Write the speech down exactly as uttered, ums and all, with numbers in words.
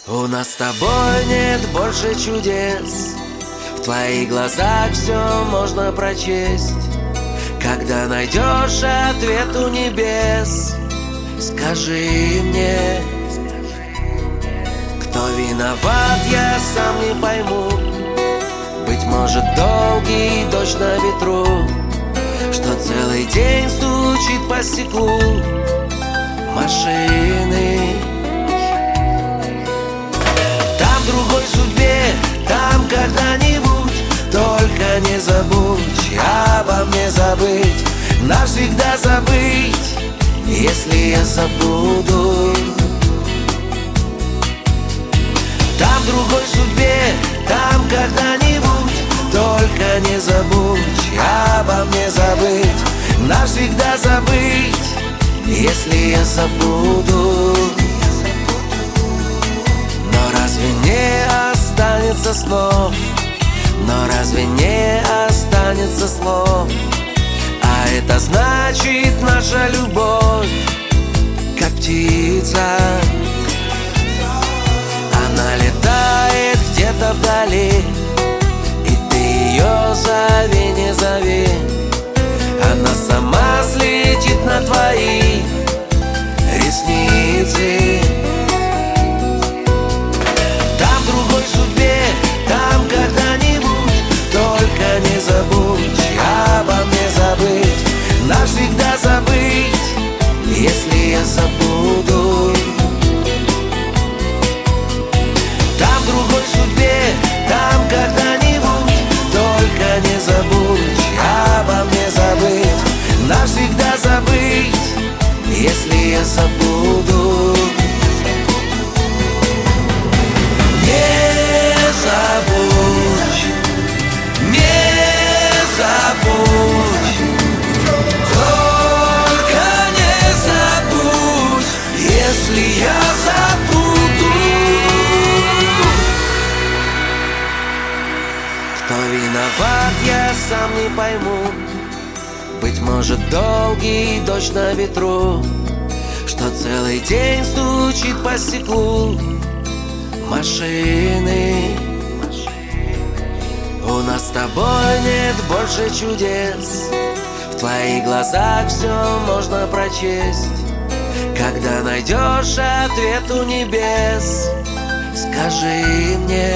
У нас с тобой нет больше чудес. В твоих глазах все можно прочесть. Когда найдешь ответ у небес, скажи мне, кто виноват, я сам не пойму. Быть может, долгий дождь на ветру, что целый день стучит по стеклу машины. Там в другой судьбе, там когда-нибудь, только не забудь обо мне забыть, навсегда забыть, если я забуду. Там в другой судьбе, там когда-нибудь, только не забудь обо мне забыть, навсегда забыть, если я забуду. Но разве не останется снов? Но разве не останется слов? А это значит, наша любовь как птица. Она летает где-то вдали, и ты ее зови, не зови. Она сама слетит на твои ресницы. Там в другой судьбе, там когда-нибудь, только не забудь обо мне забыть, навсегда забыть, если я забуду. Там в другой судьбе, там когда-нибудь, только не забудь обо мне забыть, навсегда забыть, если я забуду. Не забудь, не забудь, только не забудь, если я забуду. Кто виноват, я сам не пойму. Быть может, долгий дождь на ветру, что целый день стучит по стеклу машины. У нас с тобой нет больше чудес. В твоих глазах все можно прочесть. Когда найдешь ответ у небес, скажи мне,